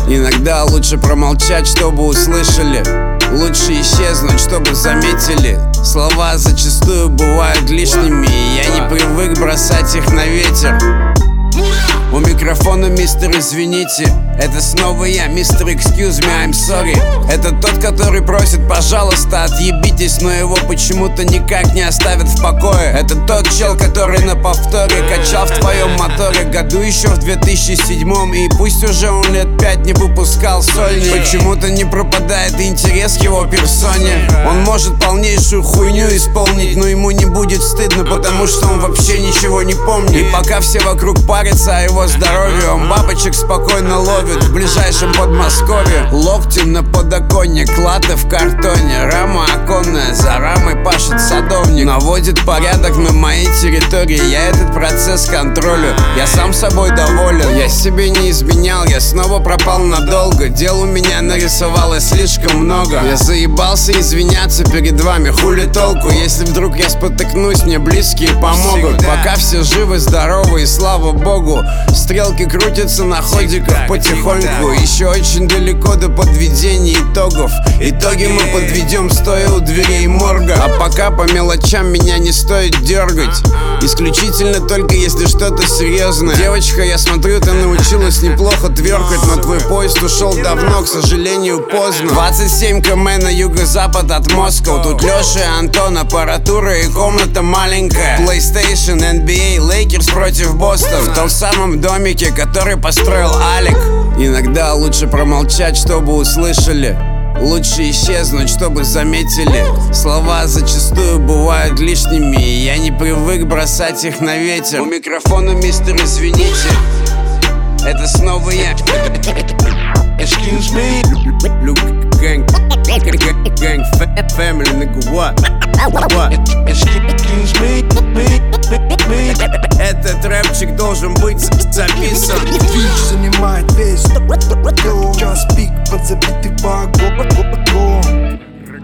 Иногда лучше промолчать, чтобы услышали. Лучше исчезнуть, чтобы заметили. Слова зачастую бывают лишними, и я не привык бросать их на ветер. У микрофона мистер, извините. Это снова я, мистер, excuse me, I'm sorry. Это тот, который просит, пожалуйста, отъебитесь, но его почему-то никак не оставят в покое. Это тот чел, который на повторе качал в твоем моторе году еще в 2007-м. И пусть уже он лет 5 не выпускал сольник, почему-то не пропадает интерес к его персоне. Он может полнейшую хуйню исполнить, но ему не будет стыдно, потому что он вообще ничего не помнит. И пока все вокруг парятся о его здоровье, он бабочек спокойно ловит в ближайшем Подмосковье. Локти на подоконник, латы в картоне, рама оконная, за рамой пашет садовник. Наводит порядок на моей территории, я этот процесс контролю. Я сам собой доволен, я себе не изменял, я снова пропал надолго. Дел у меня нарисовалось слишком много. Я заебался извиняться перед вами, хули толку, если вдруг я спотыкнусь, мне близкие помогут. Пока все живы, здоровы и слава богу. Стрелки крутятся на ходиках потихоньку. Еще очень далеко до подведения итогов. Итоги мы подведем, стоя у дверей морга. А пока по мелочам меня не стоит дергать, исключительно только если что-то серьезное. Девочка, я смотрю, ты научилась неплохо тверкать, но твой поезд ушел давно, к сожалению, поздно. 27 км на юго-запад от Москвы. Тут Леша и Антон, аппаратура и комната маленькая. PlayStation, NBA, Lakers против Бостона. В том самом домике, который построил Алик. Иногда лучше промолчать, чтобы услышали. Лучше исчезнуть, чтобы заметили. Слова зачастую бывают лишними, и я не привык бросать их на ветер. У микрофона мистер, извините. Это снова я. Excuse me. Luke gang, family, nigga, what? Excuse me. Этот рэпчик должен быть записан. Вич занимает весь час пик под забитый вагон.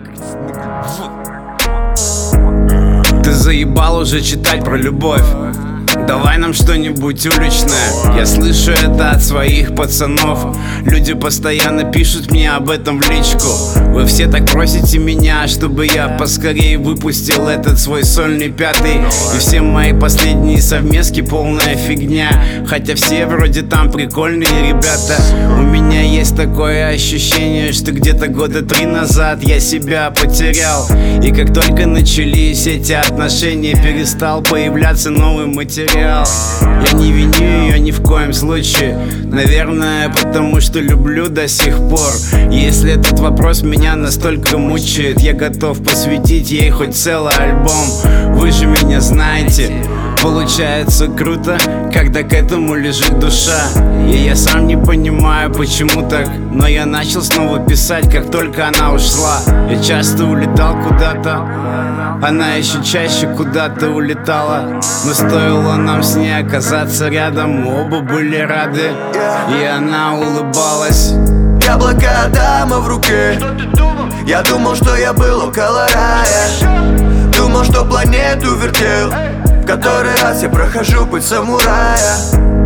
Ты заебал уже читать про любовь. Давай нам что-нибудь уличное. Я слышу это от своих пацанов. Люди постоянно пишут мне об этом в личку. Вы все так просите меня, чтобы я поскорее выпустил этот свой сольный пятый. И все мои последние совместки полная фигня, хотя все вроде там прикольные ребята. У меня есть такое ощущение, что где-то года 3 назад я себя потерял. И как только начались эти отношения, перестал появляться новый материал. Я не виню ее ни в коем случае, наверное, потому что люблю до сих пор. Если этот вопрос меня настолько мучает, я готов посвятить ей хоть целый альбом. Вы же меня знаете. Получается круто, когда к этому лежит душа. И я сам не понимаю, почему так, но я начал снова писать, как только она ушла. Я часто улетал куда-то, она еще чаще куда-то улетала. Но стоило нам с ней оказаться рядом, мы оба были рады, и она улыбалась. Яблоко Адама в руке. Я думал, что я был около рая. Думал, что планету вертел. В который раз я прохожу путь самурая.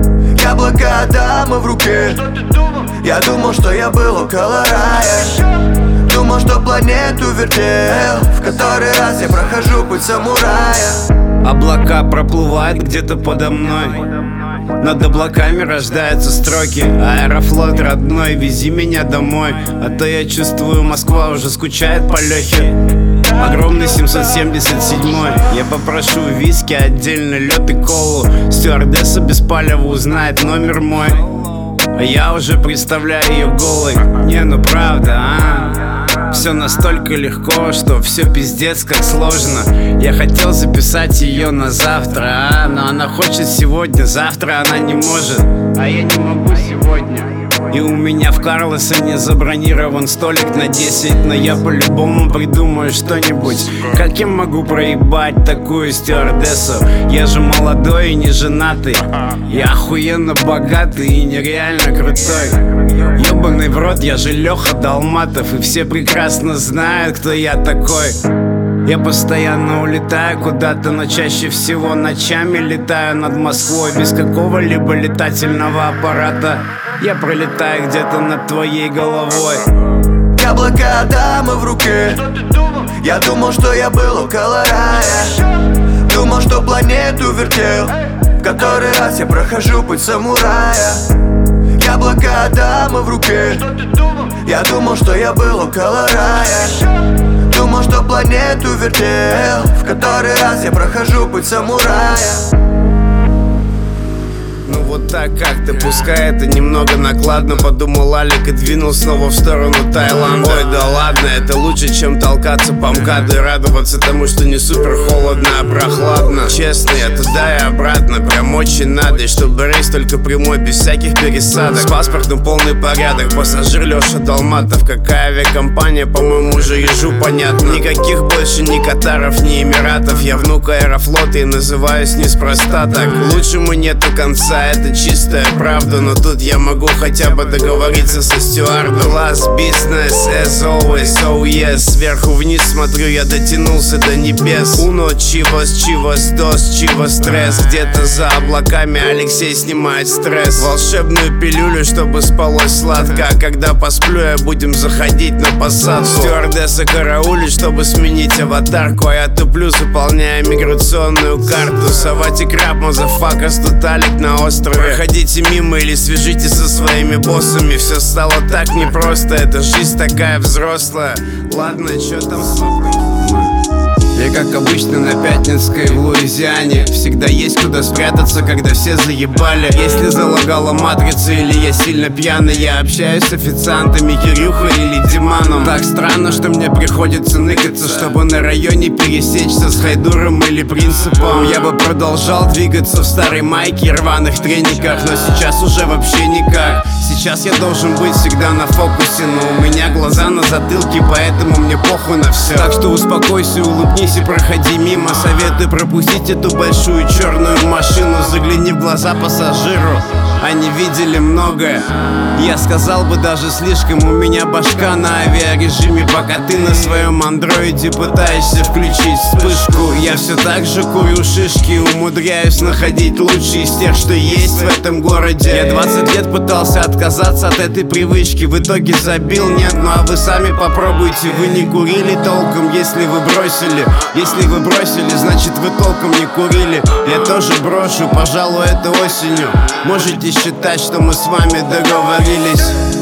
Яблоко Адама в руке. Я думал, что я был около рая. Думал, что планету вертел. В который раз я прохожу путь самурая. Облака проплывают где-то подо мной, над облаками рождаются строки. Аэрофлот родной, вези меня домой, а то я чувствую, Москва уже скучает по Лехе. Огромный 777-й. Я попрошу виски, отдельно лед и колу. Стюардесса без палева узнает номер мой, а я уже представляю ее голой. Не, ну правда, а? Все настолько легко, что все пиздец как сложно. Я хотел записать ее на завтра, но она хочет сегодня, завтра она не может, а я не могу сегодня. И у меня в Карлосоне забронирован столик на 10, но я по-любому придумаю что-нибудь. Как я могу проебать такую стюардессу? Я же молодой и не женатый. Я охуенно богатый и нереально крутой. Ёбаный в рот, я же Леха Долматов, и все прекрасно знают, кто я такой. Я постоянно улетаю куда-то, но чаще всего ночами летаю над Москвой без какого-либо летательного аппарата. Я пролетаю где-то над твоей головой. Яблоко Адама в руке. Я думал, что я был около рая. Думал, что планету вертел. В который раз я прохожу путь самурая. Яблоко Адама в руке. Я думал, что я был около рая. Думал, что планету вертел. В который раз я прохожу путь самурая. Ну вот так как-то, пускай это немного накладно, подумал Алик и двинул снова в сторону Таиланда. Ой, да ладно, это лучше, чем толкаться по МКАДу и радоваться тому, что не супер холодно, а прохладно. Честно, я туда и обратно, прям очень надо. И чтобы рейс только прямой, без всяких пересадок. С паспортом полный порядок, пассажир Леша Долматов. Какая авиакомпания, по-моему, уже ежу понятно. Никаких больше ни Катаров, ни Эмиратов. Я внук Аэрофлота и называюсь неспроста так. Лучшему нету конца, это чистая правда. Но тут я могу хотя бы договориться со стюардом. Класс, бизнес, as always, oh yes. Сверху вниз смотрю, я дотянулся до небес. Uno, chivos, dos, chivos, стресс. Где-то за облаками Алексей снимает стресс. Волшебную пилюлю, чтобы спалось сладко. А когда посплю, я будем заходить на посадку. Стюардесса караулит, чтобы сменить аватарку. А я туплю, заполняя миграционную карту. Савати краб, мазафакас, тут Алик на острове. Проходите мимо или свяжитесь со своими боссами. Все стало так непросто, эта жизнь такая взрослая. Ладно, чё там смотрю? Я как обычно на Пятницкой в Луизиане. Всегда есть куда спрятаться, когда все заебали. Если залагала матрица или я сильно пьяный, я общаюсь с официантами Кирюхой или Диманом. Так странно, что мне приходится ныкаться, чтобы на районе пересечься с Хайдуром или Принципом. Я бы продолжал двигаться в старой майке и рваных трениках, но сейчас уже вообще никак. Сейчас я должен быть всегда на фокусе, но у меня глаза на затылке, поэтому мне похуй на все. Так что успокойся, улыбнись и проходи мимо. Советую пропустить эту большую черную машину. Загляни в глаза пассажиру, они видели многое. Я сказал бы даже слишком. У меня башка на авиарежиме, пока ты на своем андроиде пытаешься включить вспышку. Я все так же курю шишки, умудряюсь находить лучшие из тех, что есть в этом городе. Я 20 лет пытался отказаться от этой привычки, в итоге забил. Нет, ну а вы сами попробуйте. Вы не курили толком, если вы бросили. Если вы бросили, значит вы толком не курили. Я тоже брошу, пожалуй, это осенью. Можете считать, что мы с вами договорились.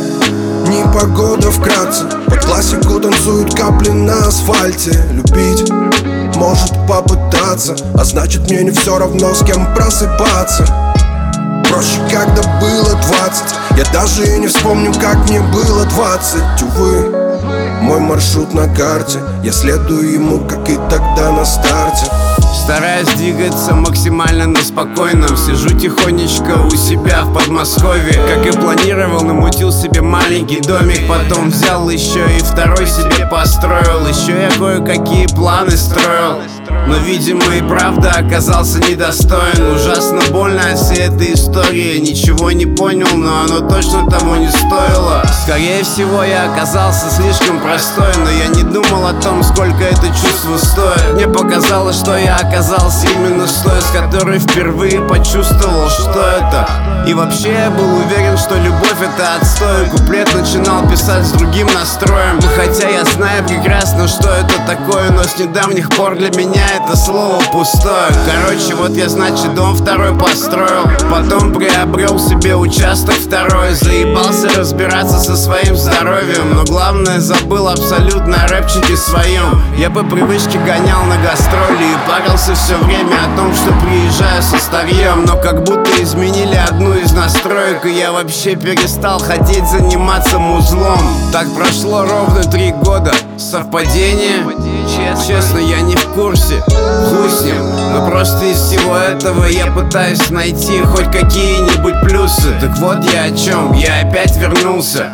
Непогода вкратце, под классику танцуют капли на асфальте. Любить может попытаться, а значит мне не все равно, с кем просыпаться. Проще, когда было 20. Я даже и не вспомню, как мне было 20. Увы, мой маршрут на карте, я следую ему, как и тогда на старте. Стараюсь двигаться максимально на спокойном. Сижу тихонечко у себя в Подмосковье. Как и планировал, намутил себе маленький домик. Потом взял еще и второй себе построил. Еще я кое-какие планы строил, но, видимо, и правда оказался недостоин. Ужасно больно от всей этой истории. Ничего не понял, но оно точно того не стоило. Скорее всего, я оказался слишком простой, но я не думал о том, сколько это чувство стоит. Мне показалось, что я оказался именно с той, с которой впервые почувствовал, что это. И вообще я был уверен, что любовь это отстой. Куплет начинал писать с другим настроем. Хотя я знаю прекрасно, что это такое, но с недавних пор для меня это слово пустое. Короче, вот я, значит, дом второй построил. Потом приобрел себе участок второй. Заебался разбираться со своим здоровьем, но главное забыл абсолютно о рэпчике своем. Я по привычке гонял на гастроли и парился все время о том, что приезжаю со старьем. Но как будто изменили одну из настроек, и я вообще перестал хотеть заниматься музлом. Так прошло ровно 3 года. Совпадение? Честно, я не в курсе. Хуй с ним. Но просто из всего этого я пытаюсь найти хоть какие-нибудь плюсы. Так вот я о чем. Я опять вернулся,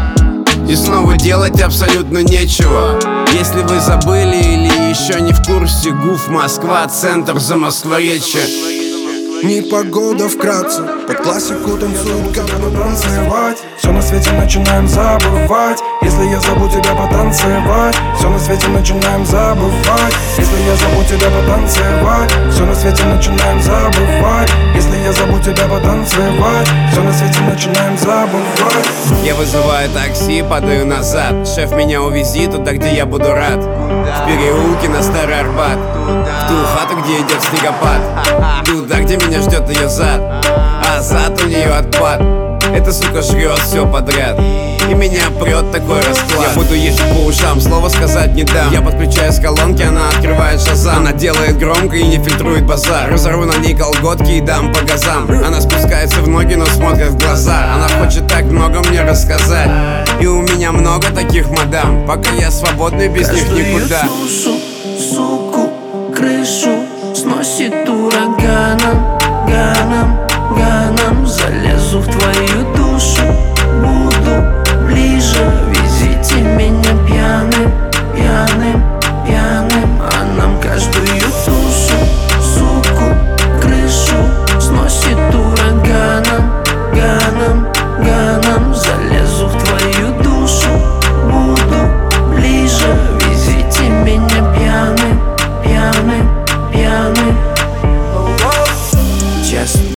и снова делать абсолютно нечего. Если вы забыли или еще не в курсе, ГУФ Москва, центр Замоскворечья. Непогода вкратце, под классику танцуют капли на асфальте. все на свете начинаем забывать. Если я зову тебя потанцевать, все на свете начинаем забывать. Если я зову тебя потанцевать, все на свете начинаем забывать. Если я зову тебя потанцевать, все на свете начинаем забывать. Я вызываю такси, падаю назад. Шеф, меня увези туда, где я буду рад. В переулке на Старый Арбат, в ту хату, где идет снегопад. Туда, где меня ждет ее зад, а зад у нее отпад. Эта сука жрет все подряд, и меня прет такой расклад. Я буду ехать по ушам, слова сказать не дам. Я подключаю с колонки, она открывает шазам. Она делает громко и не фильтрует базар. Разорву на ней колготки и дам по газам. Она спускается в ноги, но смотрит в глаза. Она хочет так много мне рассказать, и у меня много таких мадам. Пока я свободный, без них никуда. Суку, крышу сносит ураган.